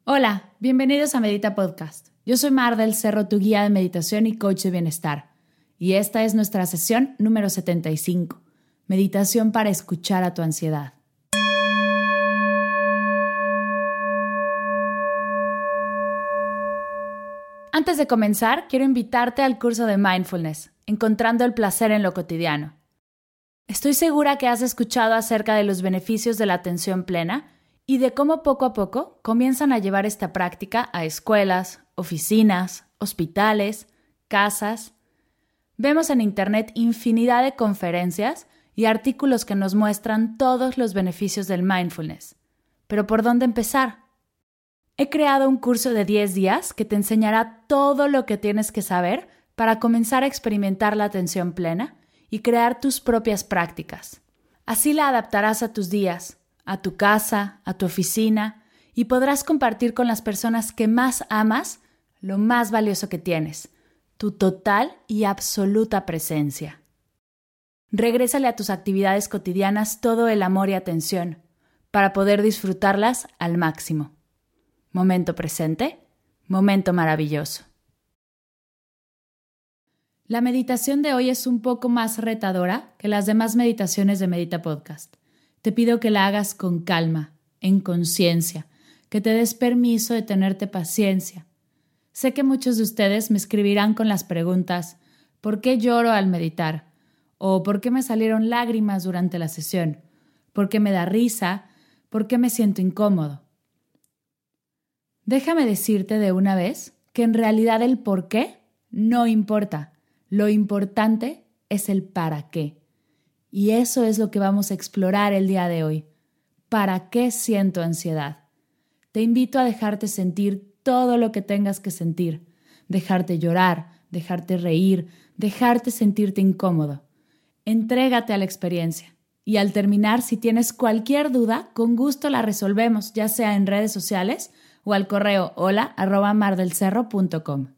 Hola, bienvenidos a Medita Podcast. Yo soy Mar del Cerro, tu guía de meditación y coach de bienestar. Y esta es nuestra sesión número 75, Meditación para escuchar a tu ansiedad. Antes de comenzar, quiero invitarte al curso de Mindfulness, Encontrando el placer en lo cotidiano. Estoy segura que has escuchado acerca de los beneficios de la atención plena y de cómo poco a poco comienzan a llevar esta práctica a escuelas, oficinas, hospitales, casas. Vemos en Internet infinidad de conferencias y artículos que nos muestran todos los beneficios del mindfulness. ¿Pero por dónde empezar? He creado un curso de 10 días que te enseñará todo lo que tienes que saber para comenzar a experimentar la atención plena y crear tus propias prácticas. Así la adaptarás a tus días, a tu casa, a tu oficina y podrás compartir con las personas que más amas lo más valioso que tienes, tu total y absoluta presencia. Regrésale a tus actividades cotidianas todo el amor y atención para poder disfrutarlas al máximo. Momento presente, momento maravilloso. La meditación de hoy es un poco más retadora que las demás meditaciones de Medita Podcast. Te pido que la hagas con calma, en conciencia, que te des permiso de tenerte paciencia. Sé que muchos de ustedes me escribirán con las preguntas ¿por qué lloro al meditar? ¿O por qué me salieron lágrimas durante la sesión? ¿Por qué me da risa? ¿Por qué me siento incómodo? Déjame decirte de una vez que en realidad el por qué no importa. Lo importante es el para qué. Y eso es lo que vamos a explorar el día de hoy. ¿Para qué siento ansiedad? Te invito a dejarte sentir todo lo que tengas que sentir. Dejarte llorar, dejarte reír, dejarte sentirte incómodo. Entrégate a la experiencia. Y al terminar, si tienes cualquier duda, con gusto la resolvemos, ya sea en redes sociales o al correo hola@mardelcerro.com.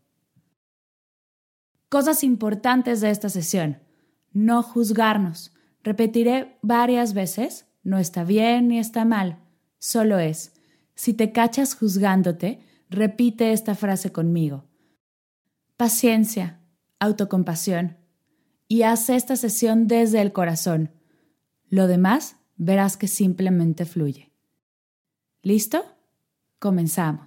Cosas importantes de esta sesión. No juzgarnos. Repetiré varias veces, no está bien ni está mal, solo es. Si te cachas juzgándote, repite esta frase conmigo. Paciencia, autocompasión. Y haz esta sesión desde el corazón. Lo demás verás que simplemente fluye. ¿Listo? Comenzamos.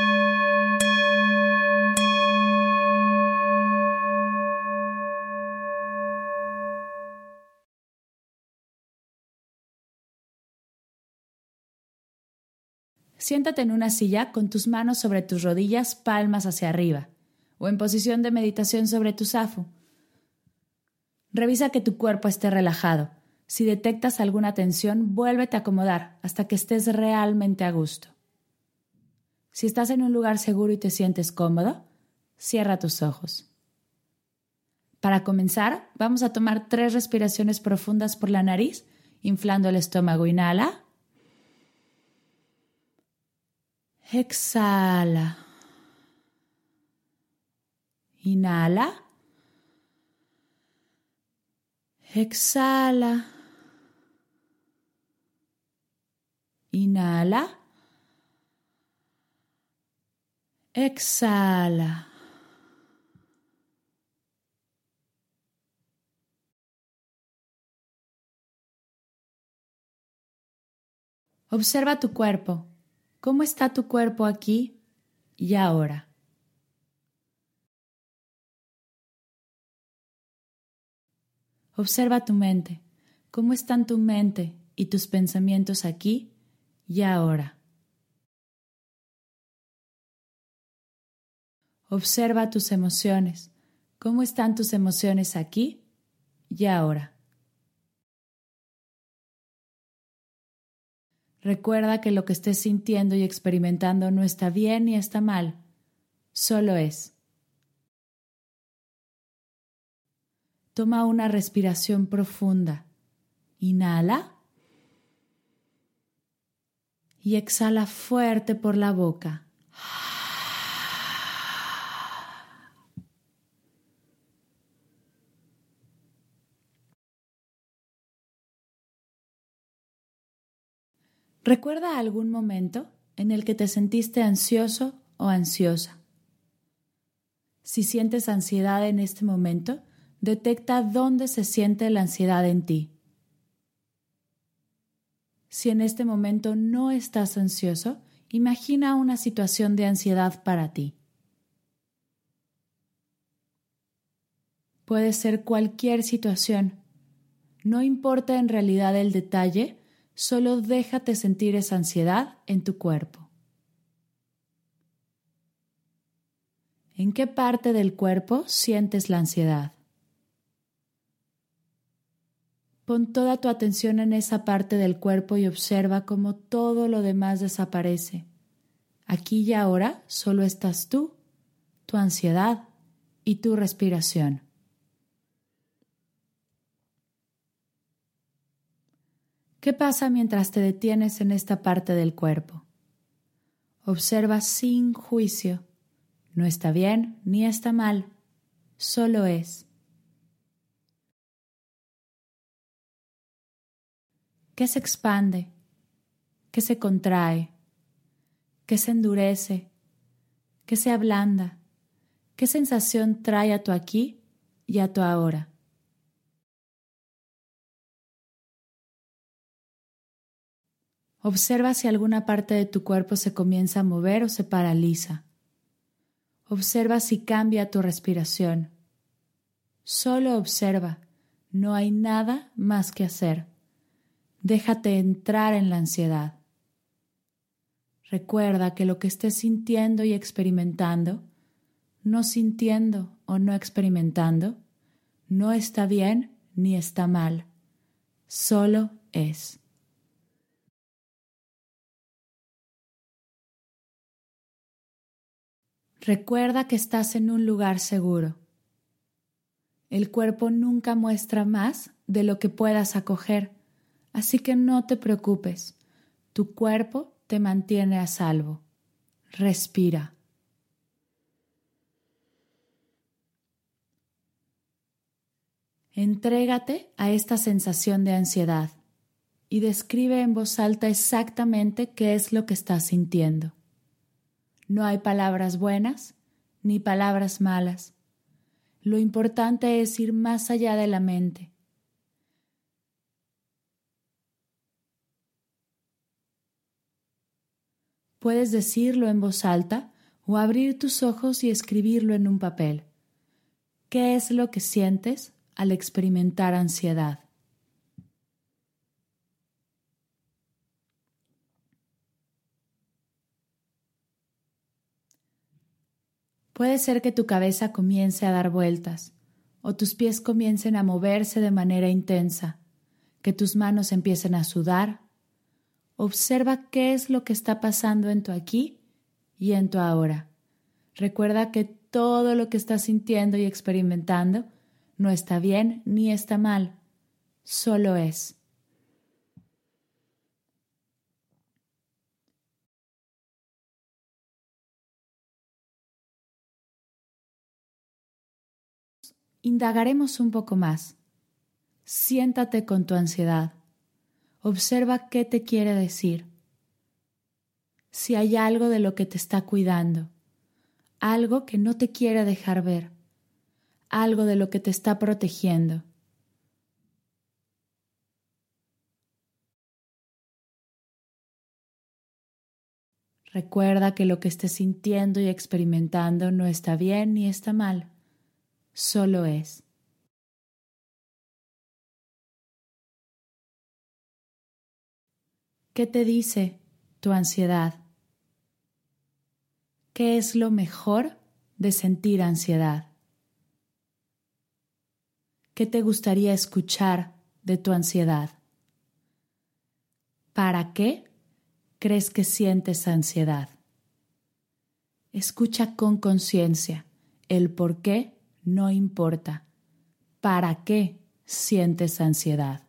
Siéntate en una silla con tus manos sobre tus rodillas, palmas hacia arriba, o en posición de meditación sobre tu zafu. Revisa que tu cuerpo esté relajado. Si detectas alguna tensión, vuélvete a acomodar hasta que estés realmente a gusto. Si estás en un lugar seguro y te sientes cómodo, cierra tus ojos. Para comenzar, vamos a tomar 3 respiraciones profundas por la nariz, inflando el estómago. Inhala. Exhala. Inhala. Exhala. Inhala. Exhala. Observa tu cuerpo. ¿Cómo está tu cuerpo aquí y ahora? Observa tu mente. ¿Cómo están tu mente y tus pensamientos aquí y ahora? Observa tus emociones. ¿Cómo están tus emociones aquí y ahora? Recuerda que lo que estés sintiendo y experimentando no está bien ni está mal, solo es. Toma una respiración profunda. Inhala y exhala fuerte por la boca. ¿Recuerda algún momento en el que te sentiste ansioso o ansiosa. Si sientes ansiedad en este momento, detecta dónde se siente la ansiedad en ti. Si en este momento no estás ansioso, imagina una situación de ansiedad para ti. Puede ser cualquier situación. No importa en realidad el detalle, solo déjate sentir esa ansiedad en tu cuerpo. ¿En qué parte del cuerpo sientes la ansiedad? Pon toda tu atención en esa parte del cuerpo y observa cómo todo lo demás desaparece. Aquí y ahora solo estás tú, tu ansiedad y tu respiración. ¿Qué pasa mientras te detienes en esta parte del cuerpo? Observa sin juicio. No está bien ni está mal, solo es. ¿Qué se expande? ¿Qué se contrae? ¿Qué se endurece? ¿Qué se ablanda? ¿Qué sensación trae a tu aquí y a tu ahora? Observa si alguna parte de tu cuerpo se comienza a mover o se paraliza. Observa si cambia tu respiración. Solo observa, no hay nada más que hacer. Déjate entrar en la ansiedad. Recuerda que lo que estés sintiendo y experimentando, no sintiendo o no experimentando, no está bien ni está mal, solo es. Recuerda que estás en un lugar seguro. El cuerpo nunca muestra más de lo que puedas acoger, así que no te preocupes. Tu cuerpo te mantiene a salvo. Respira. Entrégate a esta sensación de ansiedad y describe en voz alta exactamente qué es lo que estás sintiendo. No hay palabras buenas ni palabras malas. Lo importante es ir más allá de la mente. Puedes decirlo en voz alta o abrir tus ojos y escribirlo en un papel. ¿Qué es lo que sientes al experimentar ansiedad? Puede ser que tu cabeza comience a dar vueltas o tus pies comiencen a moverse de manera intensa, que tus manos empiecen a sudar. Observa qué es lo que está pasando en tu aquí y en tu ahora. Recuerda que todo lo que estás sintiendo y experimentando no está bien ni está mal, solo es. Indagaremos un poco más. Siéntate con tu ansiedad. Observa qué te quiere decir. Si hay algo de lo que te está cuidando, algo que no te quiere dejar ver, algo de lo que te está protegiendo. Recuerda que lo que estés sintiendo y experimentando no está bien ni está mal, solo es. ¿Qué te dice tu ansiedad? ¿Qué es lo mejor de sentir ansiedad? ¿Qué te gustaría escuchar de tu ansiedad? ¿Para qué crees que sientes ansiedad? Escucha con conciencia. El por qué no importa. ¿Para qué sientes ansiedad?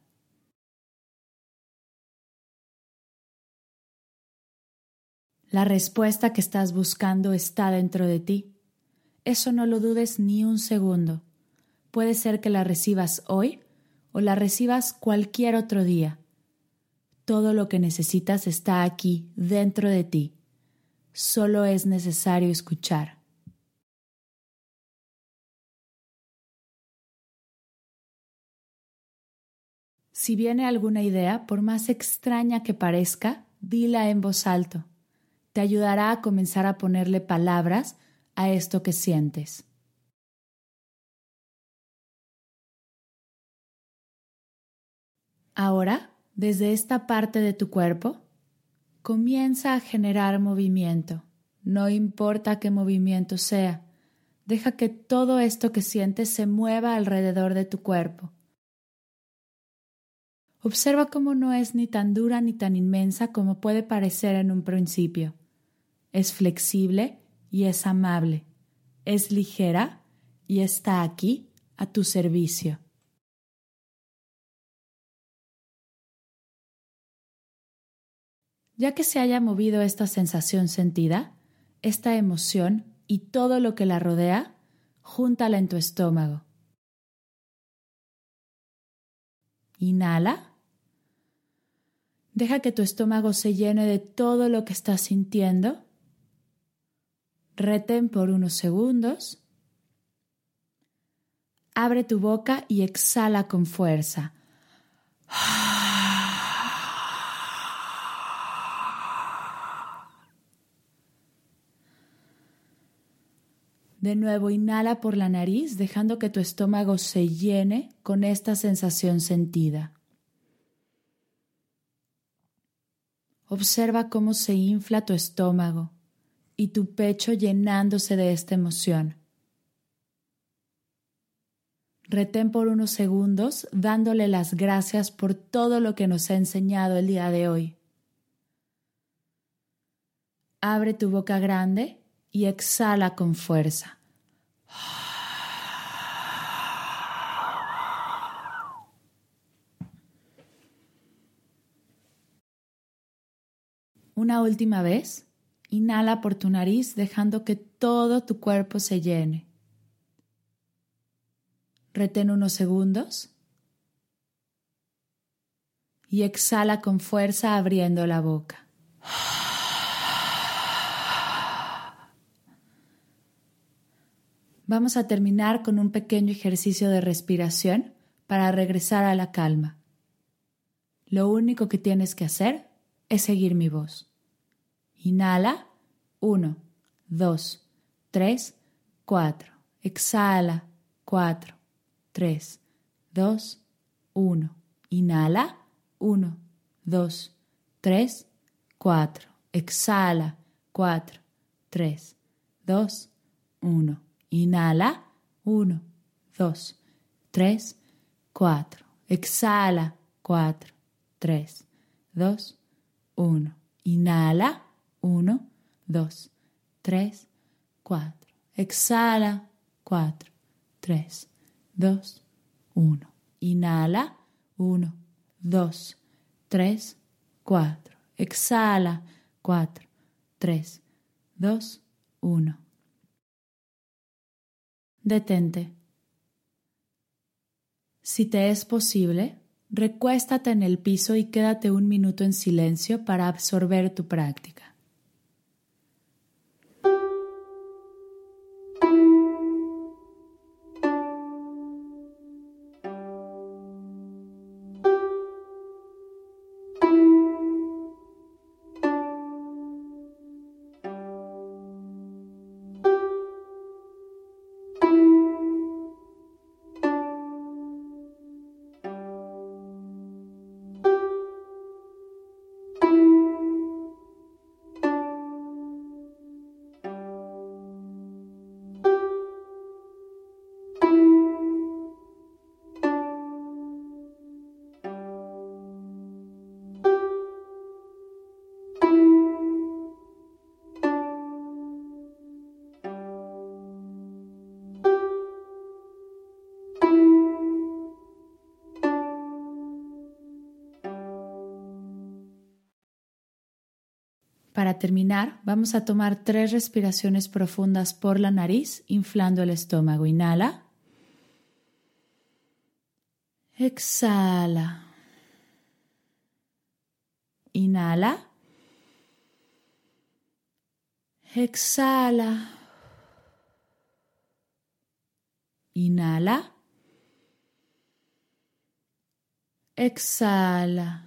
La respuesta que estás buscando está dentro de ti. Eso no lo dudes ni un segundo. Puede ser que la recibas hoy o la recibas cualquier otro día. Todo lo que necesitas está aquí, dentro de ti. Solo es necesario escuchar. Si viene alguna idea, por más extraña que parezca, dila en voz alta. Te ayudará a comenzar a ponerle palabras a esto que sientes. Ahora, desde esta parte de tu cuerpo, comienza a generar movimiento. No importa qué movimiento sea, deja que todo esto que sientes se mueva alrededor de tu cuerpo. Observa cómo no es ni tan dura ni tan inmensa como puede parecer en un principio. Es flexible y es amable. Es ligera y está aquí a tu servicio. Ya que se haya movido esta sensación sentida, esta emoción y todo lo que la rodea, júntala en tu estómago. Inhala. Deja que tu estómago se llene de todo lo que estás sintiendo. Retén por unos segundos. Abre tu boca y exhala con fuerza. De nuevo, inhala por la nariz, dejando que tu estómago se llene con esta sensación sentida. Observa cómo se infla tu estómago y tu pecho llenándose de esta emoción. Retén por unos segundos, dándole las gracias por todo lo que nos ha enseñado el día de hoy. Abre tu boca grande y exhala con fuerza. Una última vez, inhala por tu nariz dejando que todo tu cuerpo se llene. Retén unos segundos y exhala con fuerza abriendo la boca. Vamos a terminar con un pequeño ejercicio de respiración para regresar a la calma. Lo único que tienes que hacer es seguir mi voz. Inhala, 1, 2, 3, 4. Exhala, 4, 3, 2, 1. Inhala, 1, 2, 3, 4. Exhala, 4, 3, 2, 1. Inhala, 1, 2, 3, 4. Exhala, 4, 3, 2, 1. Inhala, 1, 2, 3, 4. Exhala, 4, 3, 2, 1. Inhala, 1, 2, 3, 4. Exhala, 4, 3, 2, 1. Detente. Si te es posible, recuéstate en el piso y quédate un minuto en silencio para absorber tu práctica. Para terminar, vamos a tomar 3 respiraciones profundas por la nariz, inflando el estómago. Inhala. Exhala. Inhala. Exhala. Inhala. Exhala.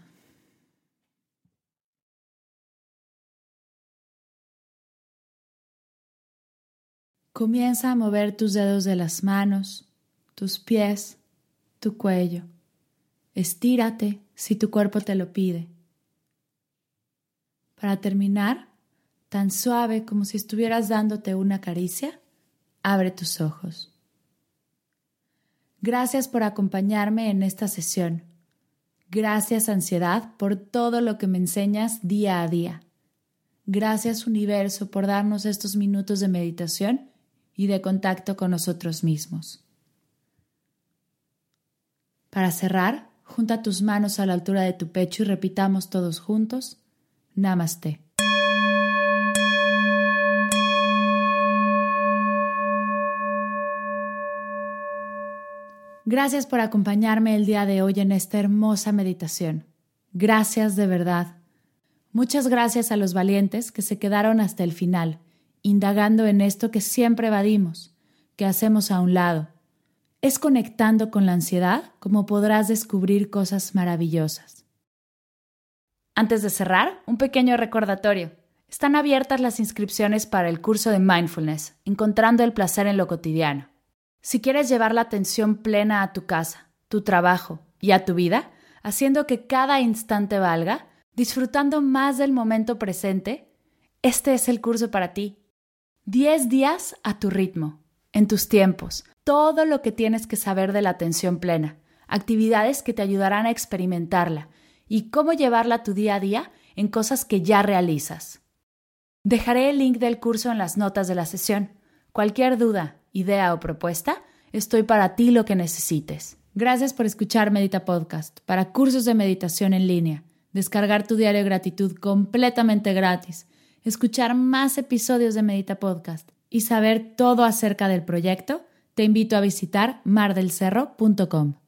Comienza a mover tus dedos de las manos, tus pies, tu cuello. Estírate si tu cuerpo te lo pide. Para terminar, tan suave como si estuvieras dándote una caricia, abre tus ojos. Gracias por acompañarme en esta sesión. Gracias, ansiedad, por todo lo que me enseñas día a día. Gracias, universo, por darnos estos minutos de meditación y de contacto con nosotros mismos. Para cerrar, junta tus manos a la altura de tu pecho y repitamos todos juntos: Namaste. Gracias por acompañarme el día de hoy en esta hermosa meditación. Gracias de verdad. Muchas gracias a los valientes que se quedaron hasta el final, indagando en esto que siempre evadimos, que hacemos a un lado. Es conectando con la ansiedad como podrás descubrir cosas maravillosas. Antes de cerrar, un pequeño recordatorio. Están abiertas las inscripciones para el curso de Mindfulness, Encontrando el placer en lo cotidiano. Si quieres llevar la atención plena a tu casa, tu trabajo y a tu vida, haciendo que cada instante valga, disfrutando más del momento presente, este es el curso para ti. 10 días a tu ritmo, en tus tiempos, todo lo que tienes que saber de la atención plena, actividades que te ayudarán a experimentarla y cómo llevarla a tu día a día en cosas que ya realizas. Dejaré el link del curso en las notas de la sesión. Cualquier duda, idea o propuesta, estoy para ti lo que necesites. Gracias por escuchar Medita Podcast para cursos de meditación en línea, descargar tu diario de gratitud completamente gratis, escuchar más episodios de Medita Podcast y saber todo acerca del proyecto. Te invito a visitar mardelcerro.com.